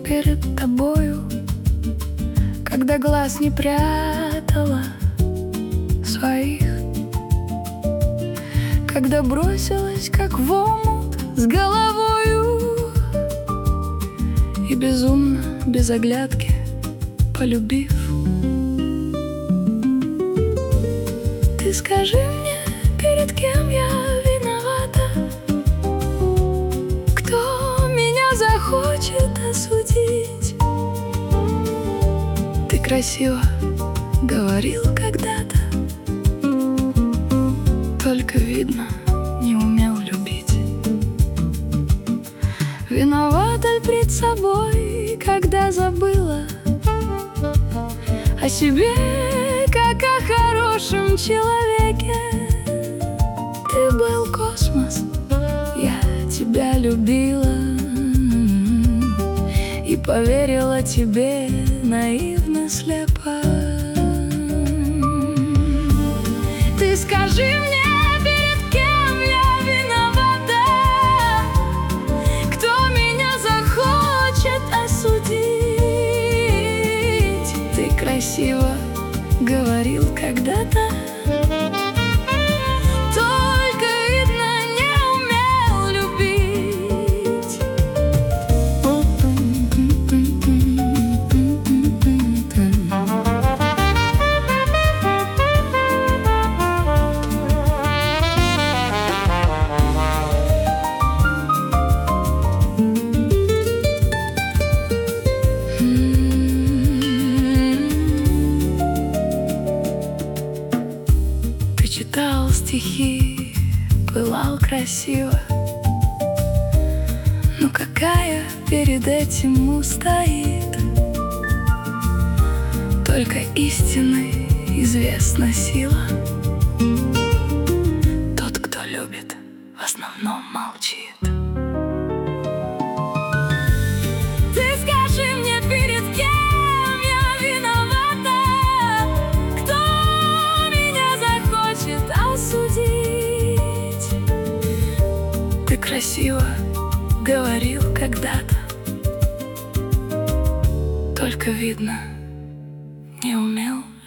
перед тобою, когда глаз не прятала своих, когда бросилась, как в омут, с головою и безумно, без оглядки полюбив. Ты скажи мне, перед кем я виновата, кто меня захочет осудить? Ты красиво говорил когда-то, только, видно, не умел любить. Виновата ль пред собой, когда забыла о себе, как о хорошем человеке? Ты был космос, я тебя любила и поверила тебе наивно, слепо. Ты скажи мне, перед кем я виновата, кто меня захочет осудить? Ты красиво говорил когда-то, только, видно, не умел любить. Ты читал стихи, пылал красиво, но какая перед этим устоит? Только истинной известна сила. Тот, кто любит, в основном молчит. Ты скажи мне, перед кем я виновата, кто меня захочет осудить? Ты красиво говорил когда-то, только, видно, не умел